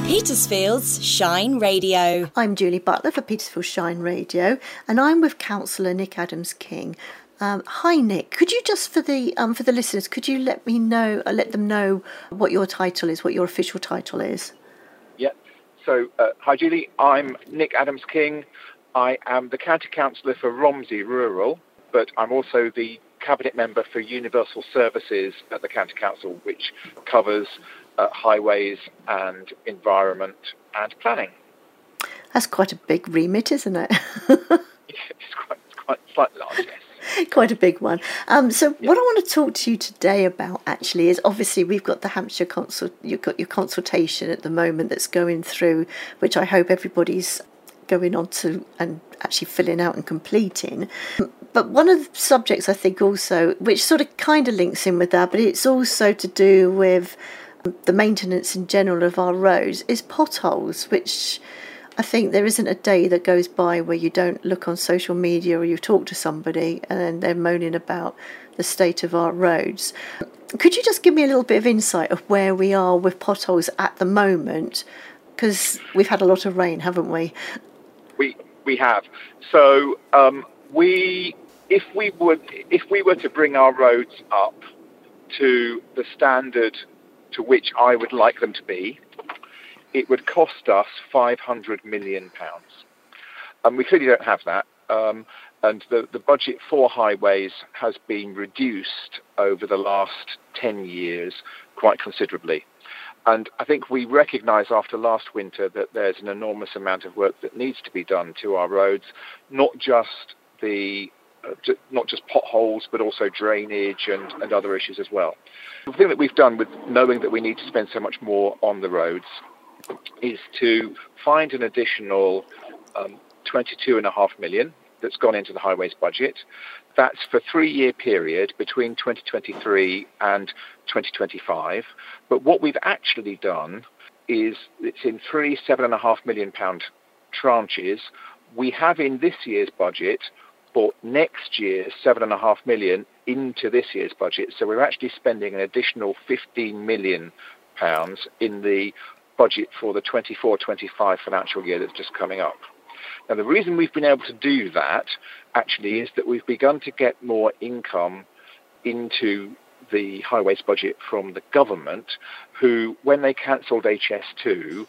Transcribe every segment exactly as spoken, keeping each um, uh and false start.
Petersfield's Shine Radio. I'm Julie Butler for Petersfield Shine Radio, and I'm with Councillor Nick Adams-King. Um, hi, Nick. Could you just for the um, for the listeners, could you let me know, uh, let them know what your title is, what your official title is? Yeah. So, uh, hi, Julie. I'm Nick Adams-King. I am the County Councillor for Romsey Rural, but I'm also the Cabinet Member for Universal Services at the County Council, which covers uh, highways and environment and planning. That's quite a big remit, isn't it? Yeah, it's quite, it's quite slightly large, yes. Quite a big one. Um, so yeah. what I want to talk to you today about actually is obviously we've got the Hampshire consult, you've got your consultation at the moment that's going through, which I hope everybody's going on to and actually filling out and completing. But one of the subjects I think also, which sort of kind of links in with that, but it's also to do with the maintenance in general of our roads, is potholes, which I think there isn't a day that goes by where you don't look on social media or you talk to somebody and then they're moaning about the state of our roads. Could you just give me a little bit of insight of where we are with potholes at the moment? Because we've had a lot of rain, haven't we? We we have. So um, we, if we would, if we were to bring our roads up to the standard to which I would like them to be, it would cost us five hundred million pounds. And we clearly don't have that. Um, and the, the budget for highways has been reduced over the last ten years quite considerably. And I think we recognise after last winter that there's an enormous amount of work that needs to be done to our roads, not just the uh, j- not just potholes, but also drainage and, and other issues as well. The thing that we've done with knowing that we need to spend so much more on the roads is to find an additional um, twenty-two point five million that's gone into the highways budget. That's for a three-year period between twenty twenty-three and twenty twenty-five. But what we've actually done is it's in three seven and a half million pound tranches. We have in this year's budget brought next year's seven and a half million into this year's budget. So we're actually spending an additional fifteen million pounds in the budget for the twenty-four twenty-five financial year that's just coming up. Now, the reason we've been able to do that actually is that we've begun to get more income into the highways budget from the government, who, when they cancelled H S two,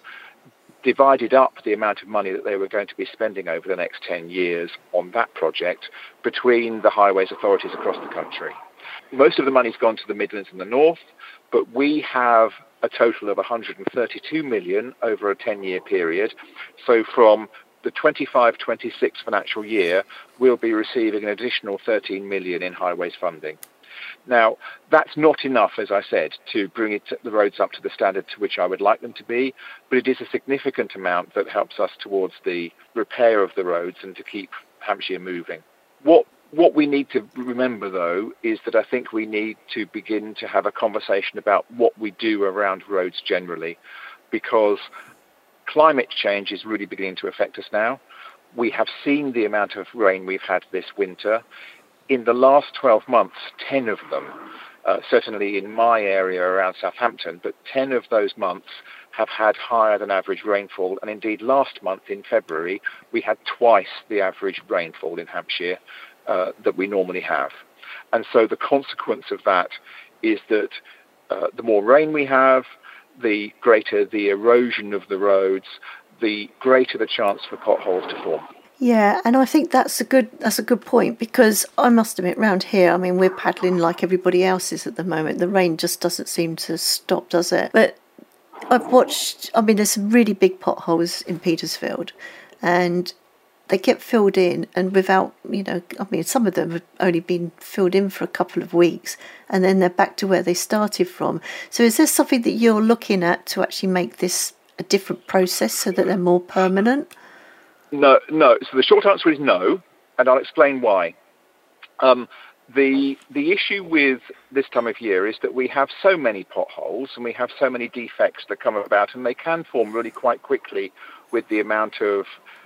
divided up the amount of money that they were going to be spending over the next ten years on that project between the highways authorities across the country. Most of the money's gone to the Midlands and the North, but we have a total of one hundred thirty-two million over a ten-year period. So from the twenty-five twenty-six financial year, we'll be receiving an additional thirteen million in highways funding. Now, that's not enough, as I said, to bring it, the roads up to the standard to which I would like them to be, but it is a significant amount that helps us towards the repair of the roads and to keep Hampshire moving. What What we need to remember, though, is that I think we need to begin to have a conversation about what we do around roads generally, because climate change is really beginning to affect us now. We have seen the amount of rain we've had this winter. In the last twelve months, ten of them, uh, certainly in my area around Southampton, but ten of those months have had higher than average rainfall. And indeed, last month in February, we had twice the average rainfall in Hampshire uh, that we normally have. And so the consequence of that is that uh, the more rain we have, the greater the erosion of the roads, the greater the chance for potholes to form. Yeah, and I think that's a good that's a good point, because I must admit, round here, I mean, we're paddling like everybody else is at the moment. The rain just doesn't seem to stop, does it? But I've watched, I mean, there's some really big potholes in Petersfield, and they get filled in, and without, you know, I mean, some of them have only been filled in for a couple of weeks, and then they're back to where they started from. So is there something that you're looking at to actually make this a different process so that they're more permanent? No, no. So the short answer is no, and I'll explain why. Um, the the issue with this time of year is that we have so many potholes and we have so many defects that come about, and they can form really quite quickly with the amount of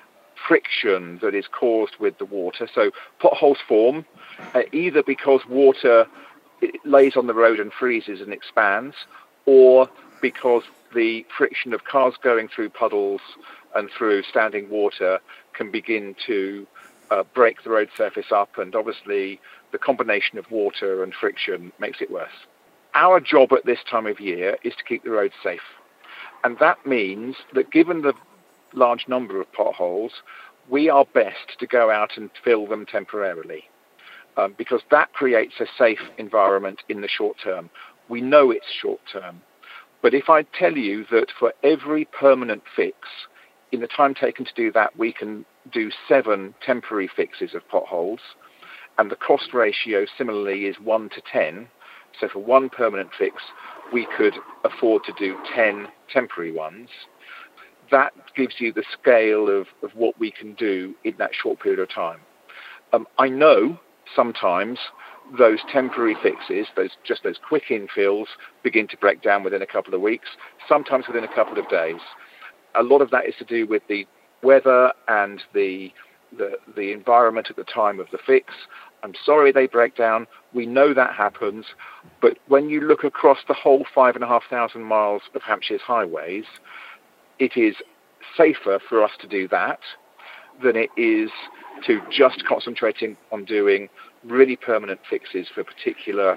friction that is caused with the water. So potholes form uh, either because water lays on the road and freezes and expands, or because the friction of cars going through puddles and through standing water can begin to uh, break the road surface up, and obviously the combination of water and friction makes it worse. Our job at this time of year is to keep the roads safe. And that means that given the large number of potholes, we are best to go out and fill them temporarily, um, because that creates a safe environment in the short term. We know it's short term. But if I tell you that for every permanent fix, in the time taken to do that, we can do seven temporary fixes of potholes, and the cost ratio similarly is one to ten. So for one permanent fix, we could afford to do ten temporary ones. That gives you the scale of, of what we can do in that short period of time. Um, I know sometimes those temporary fixes, those just those quick infills, begin to break down within a couple of weeks, sometimes within a couple of days. A lot of that is to do with the weather and the the, the environment at the time of the fix. I'm sorry they break down. We know that happens. But when you look across the whole five and a half thousand miles of Hampshire's highways, it is safer for us to do that than it is to just concentrating on doing really permanent fixes for particular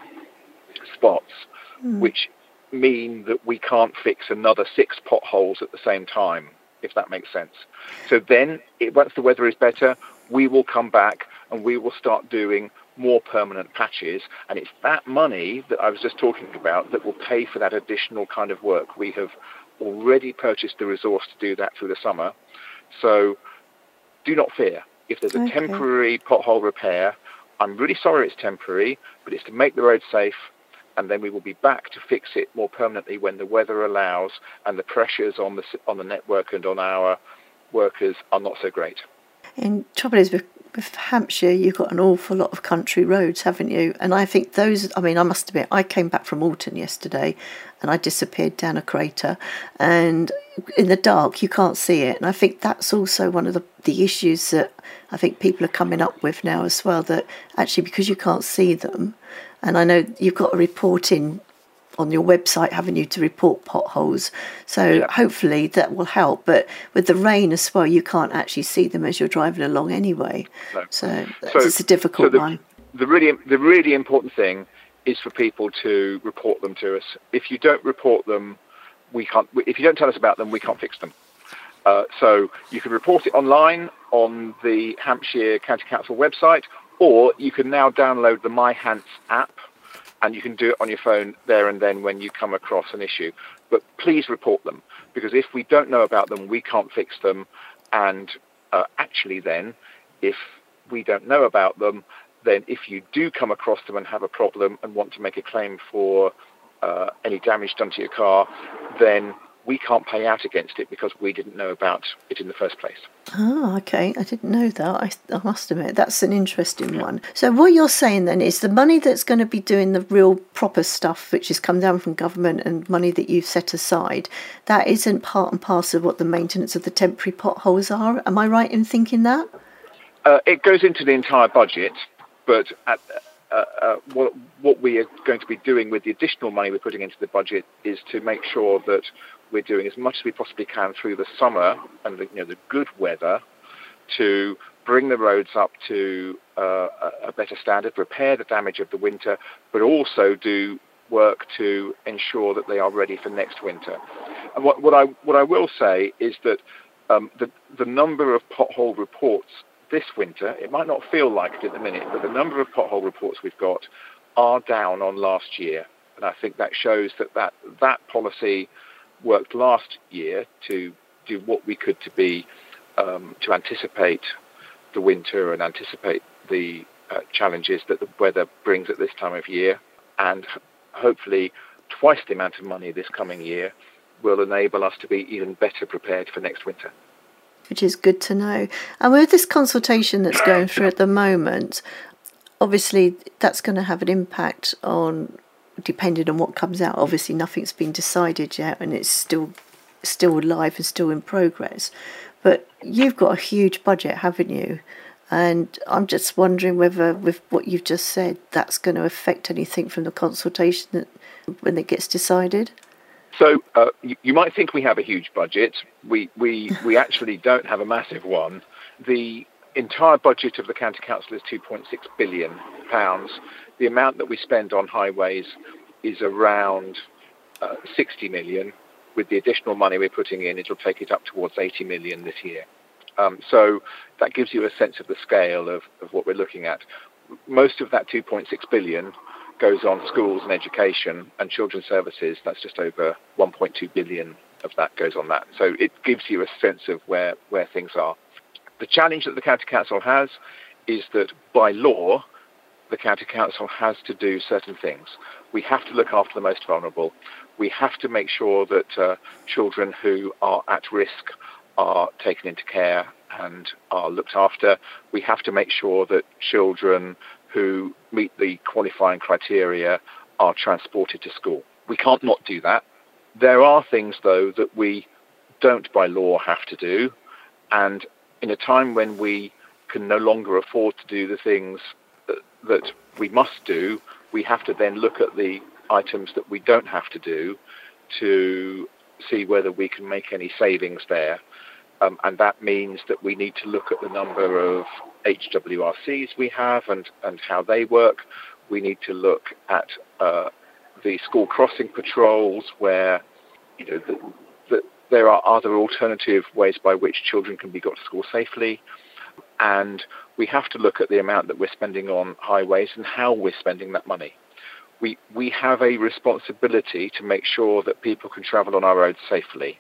spots, mm. which mean that we can't fix another six potholes at the same time, if that makes sense. So then, it, once the weather is better, we will come back and we will start doing more permanent patches. And it's that money that I was just talking about that will pay for that additional kind of work. We have already purchased the resource to do that through the summer. So do not fear. If there's a okay. temporary pothole repair, I'm really sorry it's temporary, but it's to make the road safe, and then we will be back to fix it more permanently when the weather allows and the pressures on the on the network and on our workers are not so great. And trouble is, with, with Hampshire, you've got an awful lot of country roads, haven't you? And I think those, I mean, I must admit, I came back from Alton yesterday and I disappeared down a crater, and in the dark you can't see it. And I think that's also one of the, the issues that I think people are coming up with now as well, that actually because you can't see them, and I know you've got a report in on your website, haven't you, to report potholes, so yeah. hopefully that will help. But with the rain as well, you can't actually see them as you're driving along anyway. No. So, so it's a difficult so the, one. The really, the really important thing is for people to report them to us. If you don't report them, we can't. If you don't tell us about them, we can't fix them. Uh, so you can report it online on the Hampshire County Council website, or you can now download the My Hants app, and you can do it on your phone there and then when you come across an issue. But please report them, because if we don't know about them, we can't fix them. And uh, actually then, if we don't know about them, then if you do come across them and have a problem and want to make a claim for uh, any damage done to your car, then we can't pay out against it because we didn't know about it in the first place. Oh, okay. I didn't know that. I, I must admit, that's an interesting one. So what you're saying then is the money that's going to be doing the real proper stuff, which has come down from government and money that you've set aside, that isn't part and parcel of what the maintenance of the temporary potholes are. Am I right in thinking that? Uh, it goes into the entire budget, but at, uh, uh, what, what we are going to be doing with the additional money we're putting into the budget is to make sure that we're doing as much as we possibly can through the summer and the, you know, the good weather to bring the roads up to uh, a better standard, repair the damage of the winter, but also do work to ensure that they are ready for next winter. And what, what I what I will say is that um, the the number of pothole reports this winter, it might not feel like it at the minute, but the number of pothole reports we've got are down on last year, and I think that shows that that, that policy worked last year to do what we could to be um, to anticipate the winter and anticipate the uh, challenges that the weather brings at this time of year, and hopefully twice the amount of money this coming year will enable us to be even better prepared for next winter. Which is good to know. And with this consultation that's going through at the moment, obviously that's going to have an impact on, depending on what comes out. Obviously nothing's been decided yet and it's still still live and still in progress. But you've got a huge budget, haven't you? And I'm just wondering whether, with what you've just said, that's going to affect anything from the consultation that, when it gets decided. So uh, you, you might think we have a huge budget. We, we, we actually don't have a massive one. The entire budget of the County Council is two point six billion pounds. The amount that we spend on highways is around uh, sixty million. With the additional money we're putting in, it'll take it up towards eighty million this year. Um, so that gives you a sense of the scale of, of what we're looking at. Most of that two point six billion goes on schools and education and children's services. That's just over one point two billion of that goes on that. So it gives you a sense of where, where things are. The challenge that the County Council has is that by law, the County Council has to do certain things. We have to look after the most vulnerable. We have to make sure that uh, children who are at risk are taken into care and are looked after. We have to make sure that children who meet the qualifying criteria are transported to school. We can't not do that. There are things, though, that we don't by law have to do. And in a time when we can no longer afford to do the things that, that we must do, we have to then look at the items that we don't have to do to see whether we can make any savings there. Um, and that means that we need to look at the number of H W R Cs we have and, and how they work. We need to look at uh, the school crossing patrols where, you know, the, the, there are other alternative ways by which children can be got to school safely. And we have to look at the amount that we're spending on highways and how we're spending that money. We we have a responsibility to make sure that people can travel on our roads safely.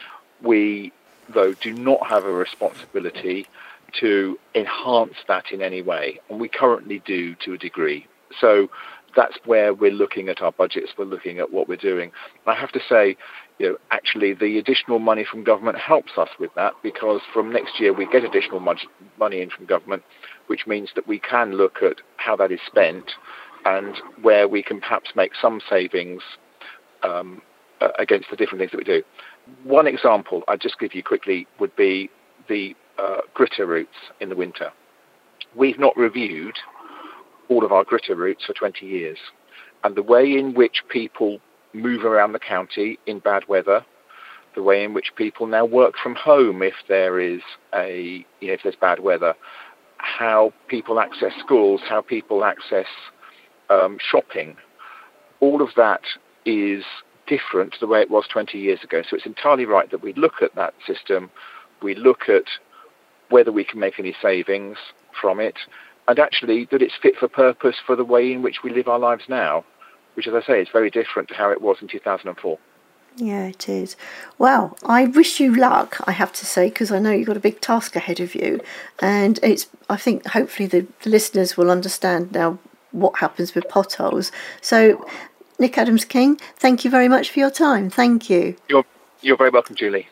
We, though, do not have a responsibility to enhance that in any way, and we currently do to a degree. So that's where we're looking at our budgets, we're looking at what we're doing. I have to say, you know, actually the additional money from government helps us with that, because from next year we get additional money in from government, which means that we can look at how that is spent and where we can perhaps make some savings um, uh, against the different things that we do. One example I'll just give you quickly would be the uh, gritter routes in the winter. We've not reviewed all of our gritter routes for twenty years. And the way in which people move around the county in bad weather, the way in which people now work from home if there is a, you know, if there's bad weather, how people access schools, how people access um, shopping, all of that is different to the way it was twenty years ago. So it's entirely right that we look at that system, we look at whether we can make any savings from it, and actually that it's fit for purpose for the way in which we live our lives now, which, as I say, is very different to how it was in two thousand four. Yeah, it is. Well, I wish you luck, I have to say, because I know you've got a big task ahead of you. And it's, I think hopefully the, the listeners will understand now what happens with potholes. So, Nick Adams-King, thank you very much for your time. Thank you. You're, you're very welcome, Julie.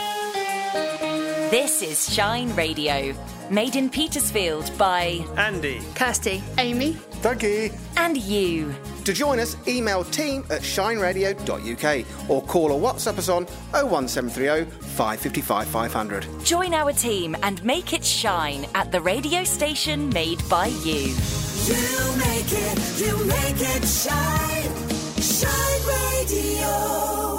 This is Shine Radio, made in Petersfield by Andy, Kirsty, Amy, Dougie, and you. To join us, email team at shine radio dot u k or call or WhatsApp us on oh one seven three oh, five five five, five hundred. Join our team and make it shine at the radio station made by you. You make it, you make it shine, Shine Radio.